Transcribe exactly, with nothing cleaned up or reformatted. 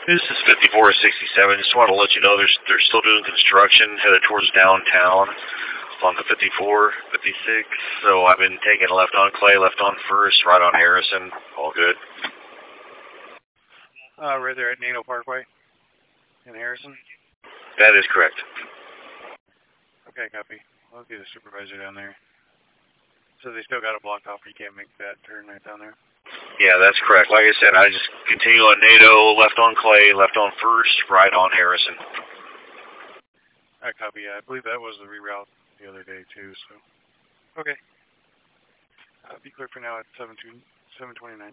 This is fifty-four sixty-seven. Just want to let you know they're, they're still doing construction headed towards downtown on the fifty-four, fifty-six. So I've been taking left on Clay, left on First, right on Harrison. All good. Uh, right there at Nano Parkway in Harrison? That is correct. Okay, copy. I'll get the supervisor down there. So they still got it blocked off. You can't make that turn right down there? Yeah, that's correct. Like I said, I just continue on NATO, left on Clay, left on First, right on Harrison. I copy. Yeah, I believe that was the reroute the other day too. So, okay. Uh, be clear for now at seven twenty-nine.